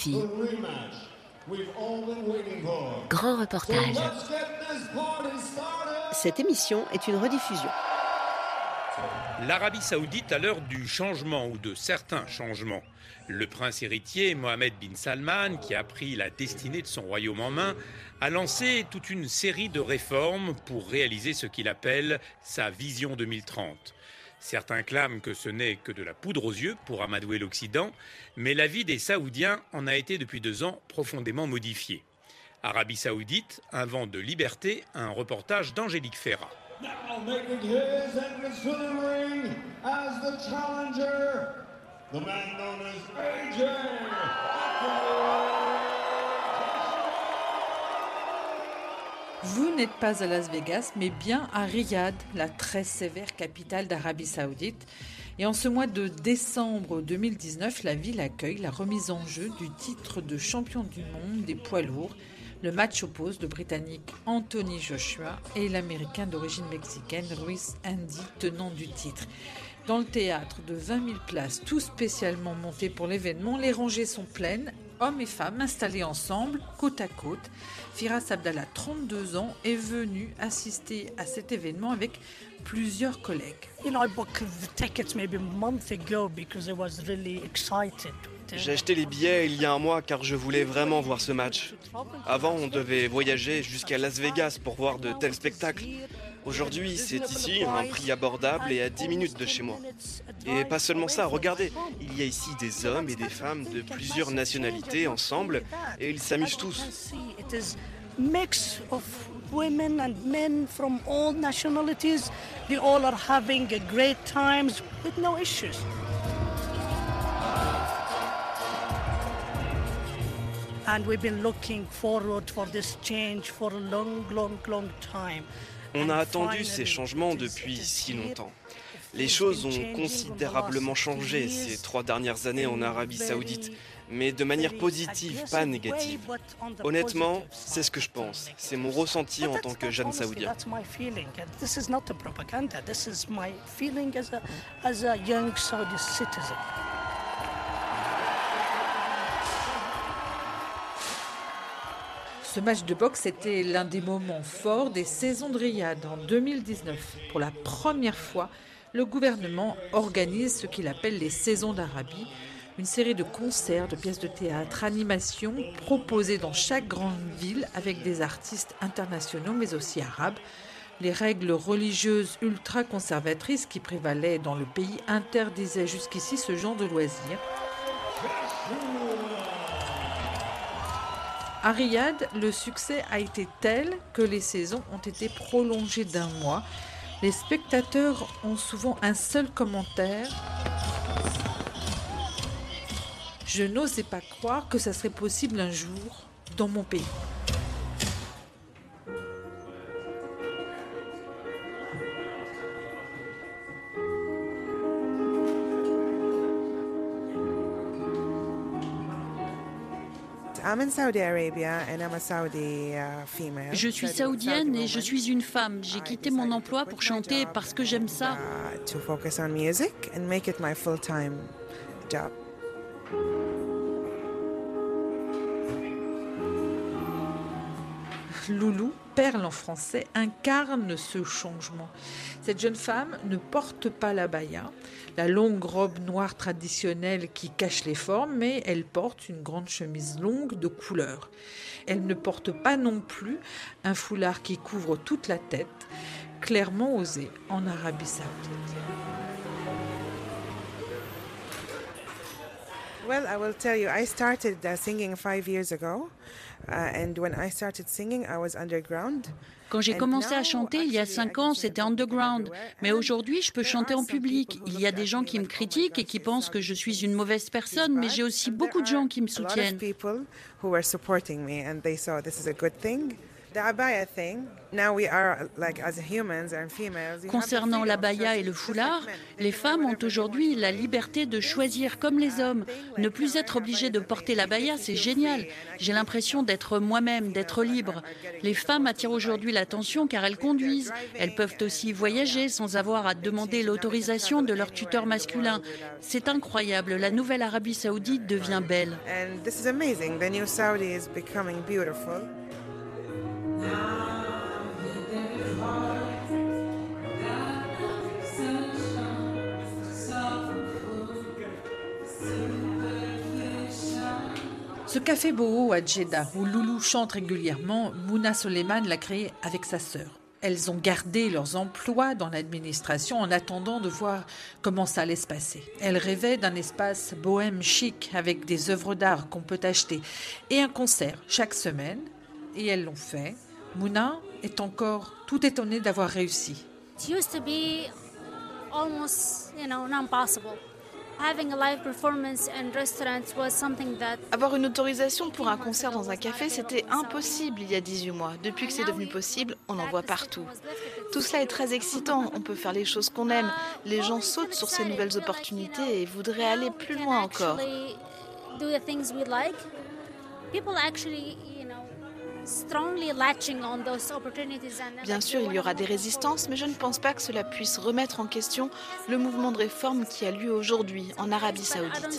filles. Grand reportage. Cette émission est une rediffusion. L'Arabie Saoudite à l'heure du changement ou de certains changements. Le prince héritier Mohammed bin Salman, qui a pris la destinée de son royaume en main, a lancé toute une série de réformes pour réaliser ce qu'il appelle sa vision 2030. Certains clament que ce n'est que de la poudre aux yeux pour amadouer l'Occident, mais la vie des Saoudiens en a été depuis 2 ans profondément modifiée. Arabie Saoudite, un vent de liberté, un reportage d'Angélique Ferrat. Now making his entrance to the ring as the challenger, the man known as AJ. Vous n'êtes pas à Las Vegas, mais bien à Riyad, la très sévère capitale d'Arabie Saoudite. Et en ce mois de décembre 2019, la ville accueille la remise en jeu du titre de champion du monde des poids lourds. Le match oppose le Britannique Anthony Joshua et l'Américain d'origine mexicaine Ruiz Andy, tenant du titre. Dans le théâtre de 20 000 places, tout spécialement monté pour l'événement, les rangées sont pleines, hommes et femmes installés ensemble, côte à côte. Firas Abdallah, 32 ans, est venu assister à cet événement avec plusieurs collègues. I booked the tickets maybe a month ago because I was really excited. J'ai acheté les billets il y a un mois car je voulais vraiment voir ce match. Avant, on devait voyager jusqu'à Las Vegas pour voir de tels spectacles. Aujourd'hui, c'est ici, à un prix abordable et à 10 minutes de chez moi. Et pas seulement ça, regardez, il y a ici des hommes et des femmes de plusieurs nationalités ensemble et ils s'amusent tous. Mix of women and men from all nationalities. They all are having a great times with no issues. And we've been looking forward for this change for a long time. On a attendu ces changements depuis si longtemps. Les choses ont considérablement changé ces 3 dernières années en Arabie Saoudite, mais de manière positive, pas négative. Honnêtement, c'est ce que je pense. C'est mon ressenti en tant que jeune Saoudien. This is not a propaganda. This is my feeling as a young Saudi citizen. Ce match de boxe était l'un des moments forts des saisons de Riyad en 2019. Pour la première fois, le gouvernement organise ce qu'il appelle les saisons d'Arabie, une série de concerts, de pièces de théâtre, animations proposées dans chaque grande ville avec des artistes internationaux mais aussi arabes. Les règles religieuses ultra-conservatrices qui prévalaient dans le pays interdisaient jusqu'ici ce genre de loisirs. À Riyad, le succès a été tel que les saisons ont été prolongées d'1 mois. Les spectateurs ont souvent un seul commentaire. Je n'osais pas croire que ça serait possible un jour dans mon pays. Je suis saoudienne et je suis une femme. J'ai quitté mon emploi pour chanter parce que j'aime ça. Loulou, perle en français, incarne ce changement. Cette jeune femme ne porte pas l'abaya, la longue robe noire traditionnelle qui cache les formes, mais elle porte une grande chemise longue de couleur. Elle ne porte pas non plus un foulard qui couvre toute la tête, clairement osé en Arabie Saoudite. Well, I will tell you, I started singing 5 years ago, and when I started singing, I was underground. Quand j'ai commencé à chanter il y a 5 ans, c'était underground. Mais aujourd'hui, je peux chanter en public. Il y a des gens qui me critiquent et qui pensent que je suis une mauvaise personne, mais j'ai aussi beaucoup de gens qui me soutiennent. Concernant l'abaya et le foulard, les femmes ont aujourd'hui la liberté de choisir comme les hommes. Ne plus être obligées de porter l'abaya, c'est génial. J'ai l'impression d'être moi-même, d'être libre. Les femmes attirent aujourd'hui l'attention car elles conduisent. Elles peuvent aussi voyager sans avoir à demander l'autorisation de leur tuteur masculin. C'est incroyable, la nouvelle Arabie Saoudite devient belle. Ce café boho à Jeddah, où Loulou chante régulièrement, Mouna Soleiman l'a créé avec sa sœur. Elles ont gardé leurs emplois dans l'administration en attendant de voir comment ça allait se passer. Elles rêvaient d'un espace bohème chic avec des œuvres d'art qu'on peut acheter et un concert chaque semaine. Et elles l'ont fait. Mouna est encore tout étonnée d'avoir réussi. It used to be almost, non-possible. Having a live performance in restaurants was something that... Avoir une autorisation pour un concert dans un café, c'était impossible il y a 18 mois. Depuis que c'est devenu possible, on en voit partout. Tout cela est très excitant, on peut faire les choses qu'on aime. Les gens sautent sur ces nouvelles opportunités et voudraient aller plus loin encore. Bien sûr, il y aura des résistances, mais je ne pense pas que cela puisse remettre en question le mouvement de réforme qui a lieu aujourd'hui en Arabie Saoudite.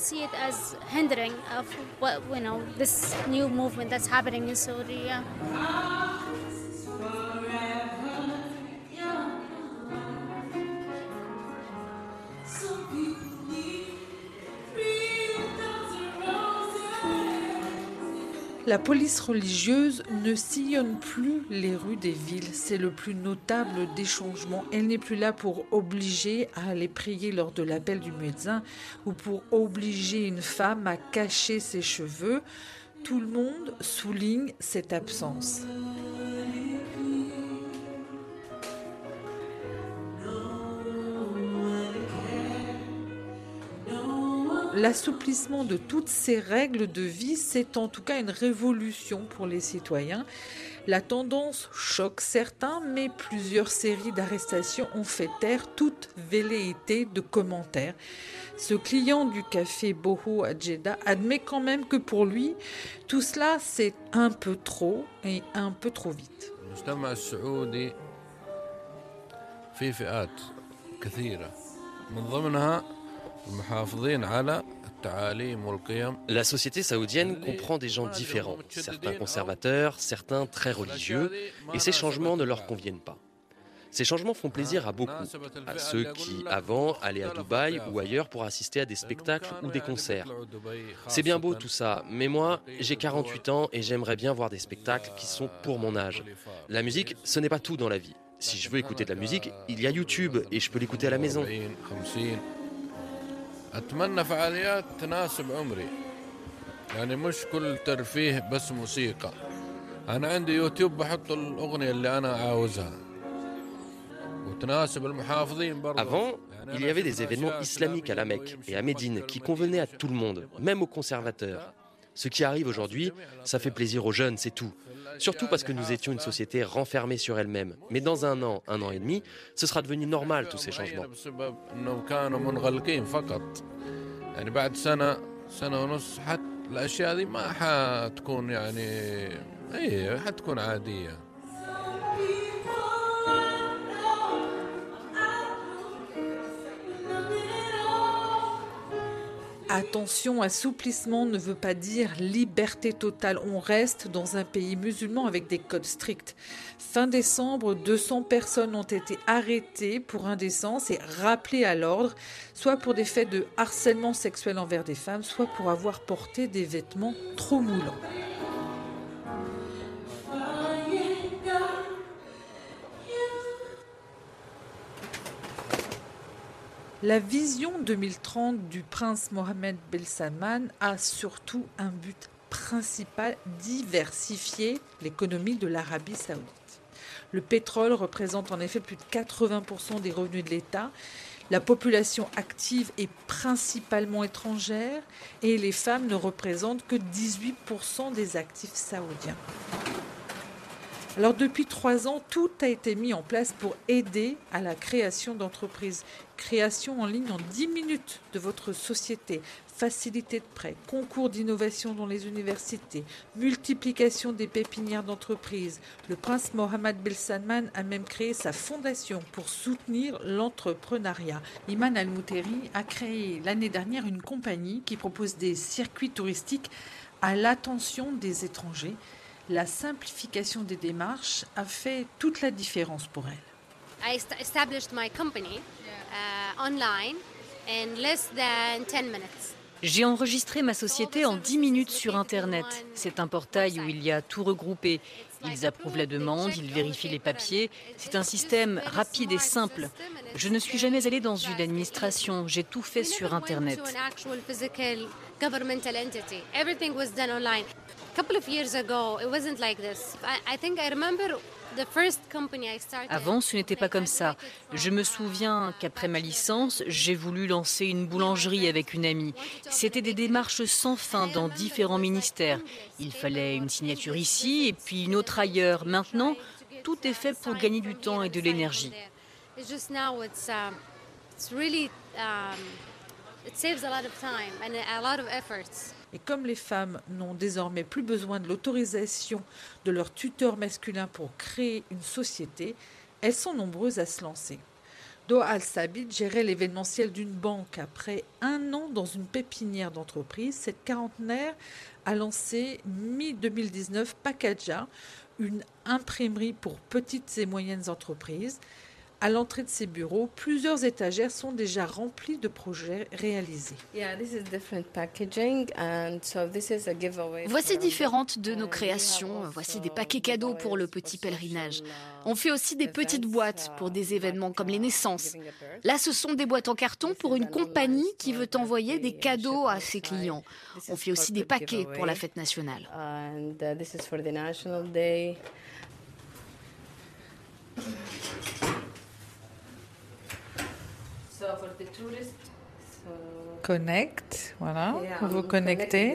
La police religieuse ne sillonne plus les rues des villes. C'est le plus notable des changements. Elle n'est plus là pour obliger à aller prier lors de l'appel du muezzin ou pour obliger une femme à cacher ses cheveux. Tout le monde souligne cette absence. L'assouplissement de toutes ces règles de vie, c'est en tout cas une révolution pour les citoyens. La tendance choque certains, mais plusieurs séries d'arrestations ont fait taire toute velléité de commentaires. Ce client du café Boho à Jeddah admet quand même que pour lui, tout cela, c'est un peu trop et un peu trop vite. La société saoudienne comprend des gens différents, certains conservateurs, certains très religieux, et ces changements ne leur conviennent pas. Ces changements font plaisir à beaucoup, à ceux qui, avant, allaient à Dubaï ou ailleurs pour assister à des spectacles ou des concerts. C'est bien beau tout ça, mais moi, j'ai 48 ans et j'aimerais bien voir des spectacles qui sont pour mon âge. La musique, ce n'est pas tout dans la vie. Si je veux écouter de la musique, il y a YouTube et je peux l'écouter à la maison. أتمنى فعاليات تناسب عمري يعني مش كل ترفيه بس موسيقى أنا عندي يوتيوب بحط الأغنية اللي أنا عاوزها وتناسب المحافظين برضه. Avant, il y avait des événements islamiques à la Mecque et à Médine qui convenaient à tout le monde, même aux conservateurs. Ce qui arrive aujourd'hui, ça fait plaisir aux jeunes, c'est tout. Surtout parce que nous étions une société renfermée sur elle-même. Mais dans un an et demi, ce sera devenu normal tous ces changements. Attention, assouplissement ne veut pas dire liberté totale. On reste dans un pays musulman avec des codes stricts. Fin décembre, 200 personnes ont été arrêtées pour indécence et rappelées à l'ordre, soit pour des faits de harcèlement sexuel envers des femmes, soit pour avoir porté des vêtements trop moulants. La vision 2030 du prince Mohammed bin Salman a surtout un but principal, diversifier l'économie de l'Arabie saoudite. Le pétrole représente en effet plus de 80% des revenus de l'État. La population active est principalement étrangère et les femmes ne représentent que 18% des actifs saoudiens. Alors depuis 3 ans, tout a été mis en place pour aider à la création d'entreprises. Création en ligne en 10 minutes de votre société, facilité de prêt, concours d'innovation dans les universités, multiplication des pépinières d'entreprises. Le prince Mohammed bin Salman a même créé sa fondation pour soutenir l'entrepreneuriat. Iman Al-Mouteri a créé l'année dernière une compagnie qui propose des circuits touristiques à l'attention des étrangers. La simplification des démarches a fait toute la différence pour elle. I established my company online in less than 10 minutes. J'ai enregistré ma société en 10 minutes sur Internet. C'est un portail où il y a tout regroupé. Ils approuvent la demande, ils vérifient les papiers. C'est un système rapide et simple. Je ne suis jamais allée dans une administration. J'ai tout fait sur Internet. Avant, ce n'était pas comme ça. Je me souviens qu'après ma licence, j'ai voulu lancer une boulangerie avec une amie. C'était des démarches sans fin dans différents ministères. Il fallait une signature ici et puis une autre ailleurs. Maintenant, tout est fait pour gagner du temps et de l'énergie. Et comme les femmes n'ont désormais plus besoin de l'autorisation de leur tuteur masculin pour créer une société, elles sont nombreuses à se lancer. Doha Al-Sabit gérait l'événementiel d'une banque. Après 1 an dans une pépinière d'entreprise, cette quarantenaire a lancé mi-2019 Packaja, une imprimerie pour petites et moyennes entreprises. À l'entrée de ces bureaux, plusieurs étagères sont déjà remplies de projets réalisés. Voici différentes de nos créations. Voici des paquets cadeaux pour le petit pèlerinage. On fait aussi des petites boîtes pour des événements comme les naissances. Là, ce sont des boîtes en carton pour une compagnie qui veut envoyer des cadeaux à ses clients. On fait aussi des paquets pour la fête nationale. Connect, voilà, vous connectez.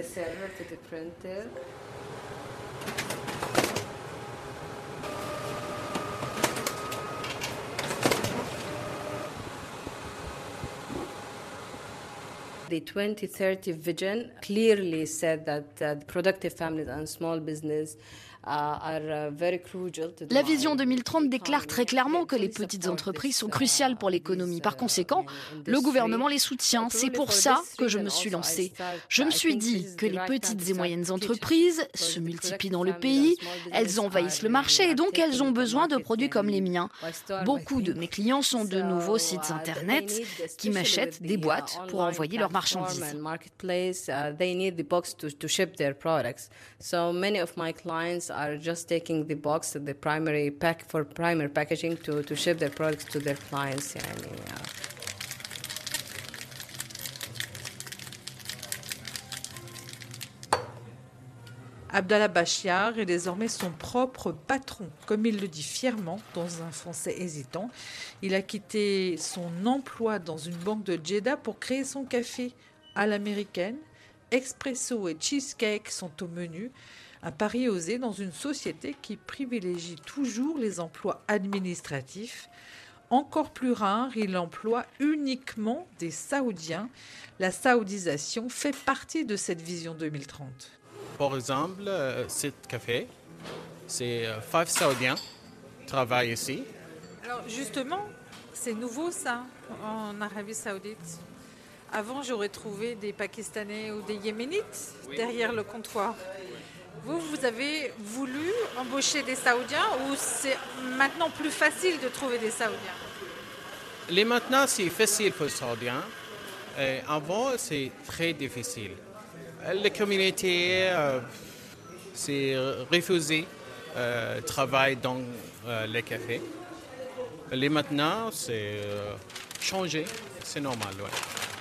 The 2030 vision clearly said that productive families and small business La vision 2030 déclare très clairement que les petites entreprises sont cruciales pour l'économie. Par conséquent, le gouvernement les soutient. C'est pour ça que je me suis lancée. Je me suis dit que les petites et moyennes entreprises se multiplient dans le pays, elles envahissent le marché et donc elles ont besoin de produits comme les miens. Beaucoup de mes clients sont de nouveaux sites internet qui m'achètent des boîtes pour envoyer leurs marchandises. Are just taking the box, the primary pack for primary packaging to ship their products to their clients. Abdallah Bachar est désormais son propre patron, comme il le dit fièrement dans un français hésitant. Il a quitté son emploi dans une banque de Jeddah pour créer son café à l'américaine. Espresso et cheesecake sont au menu. Un pari osé dans une société qui privilégie toujours les emplois administratifs. Encore plus rare, il emploie uniquement des Saoudiens. La saoudisation fait partie de cette vision 2030. Par exemple, ce café, c'est 5 Saoudiens qui travaillent ici. Alors justement, c'est nouveau ça, en Arabie Saoudite. Avant, j'aurais trouvé des Pakistanais ou des Yéménites derrière le comptoir. Vous avez voulu embaucher des Saoudiens ou c'est maintenant plus facile de trouver des Saoudiens? Maintenant, c'est facile pour les Saoudiens. Avant, c'est très difficile. La communauté s'est refusée de travailler dans les cafés. Maintenant, c'est changé. C'est normal, ouais.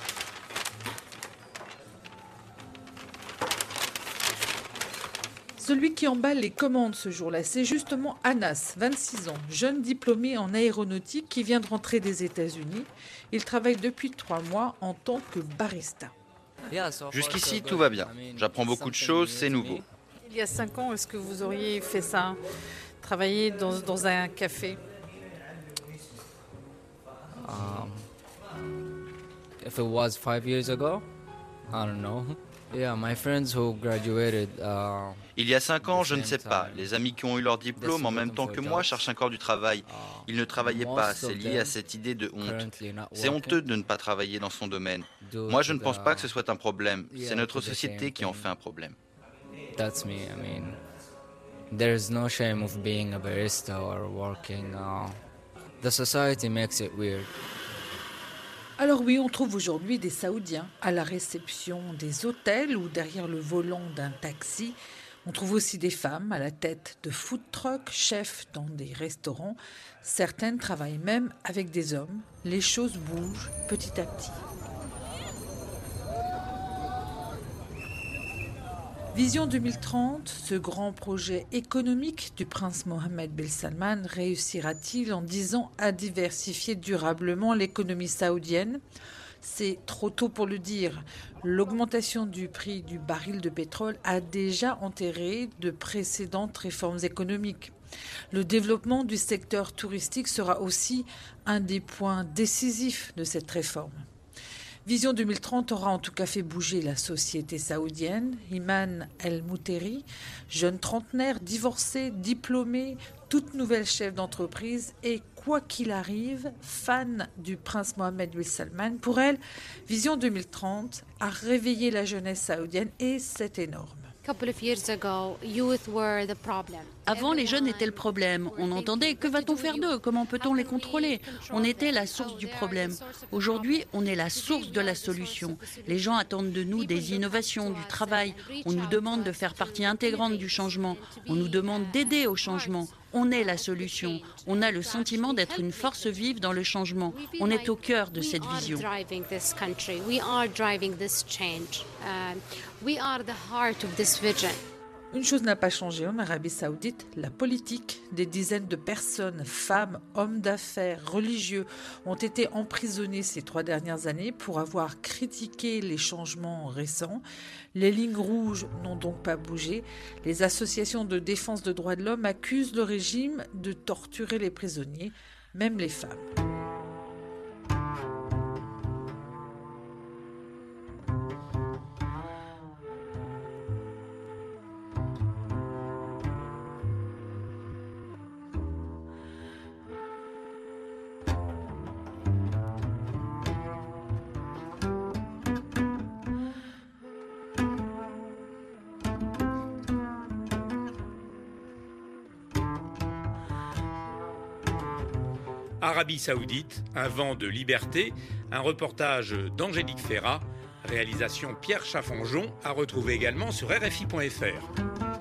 Celui qui emballe les commandes ce jour-là, c'est justement Anas, 26 ans, jeune diplômé en aéronautique qui vient de rentrer des États-Unis. Il travaille depuis 3 mois en tant que barista. Jusqu'ici, tout va bien. J'apprends beaucoup de choses, c'est nouveau. Il y a 5 ans, est-ce que vous auriez fait ça, travailler dans un café? If it was 5 years ago, I don't know. Yeah, my friends who graduated. Il y a 5 ans, je ne sais pas. Les amis qui ont eu leur diplôme en même temps que moi cherchent encore du travail. Ils ne travaillaient pas, c'est lié à cette idée de honte. C'est honteux de ne pas travailler dans son domaine. Moi, je ne pense pas que ce soit un problème. C'est notre société qui en fait un problème. That's me. I mean, there's no shame of being a barista or working. The society makes it weird. Alors oui, on trouve aujourd'hui des Saoudiens à la réception des hôtels ou derrière le volant d'un taxi. On trouve aussi des femmes à la tête de food trucks, chefs dans des restaurants. Certaines travaillent même avec des hommes. Les choses bougent petit à petit. Vision 2030, ce grand projet économique du prince Mohammed bin Salman réussira-t-il en 10 ans à diversifier durablement l'économie saoudienne? C'est trop tôt pour le dire. L'augmentation du prix du baril de pétrole a déjà enterré de précédentes réformes économiques. Le développement du secteur touristique sera aussi un des points décisifs de cette réforme. Vision 2030 aura en tout cas fait bouger la société saoudienne. Iman El-Mouteri, jeune trentenaire, divorcé, diplômé, toute nouvelle chef d'entreprise et quoi qu'il arrive, fan du prince Mohammed bin Salman. Pour elle, Vision 2030 a réveillé la jeunesse saoudienne et c'est énorme. Avant, les jeunes étaient le problème. On entendait « que va-t-on faire d'eux? Comment peut-on les contrôler ?» On était la source du problème. Aujourd'hui, on est la source de la solution. Les gens attendent de nous des innovations, du travail. On nous demande de faire partie intégrante du changement. On nous demande d'aider au changement. On est la solution. On a le sentiment d'être une force vive dans le changement. On est au cœur de cette vision. Une chose n'a pas changé en Arabie Saoudite, la politique. Des dizaines de personnes, femmes, hommes d'affaires, religieux, ont été emprisonnés ces 3 dernières années pour avoir critiqué les changements récents. Les lignes rouges n'ont donc pas bougé. Les associations de défense des droits de l'homme accusent le régime de torturer les prisonniers, même les femmes. Arabie Saoudite, un vent de liberté, un reportage d'Angélique Ferrat, réalisation Pierre Chaffanjon, à retrouver également sur RFI.fr.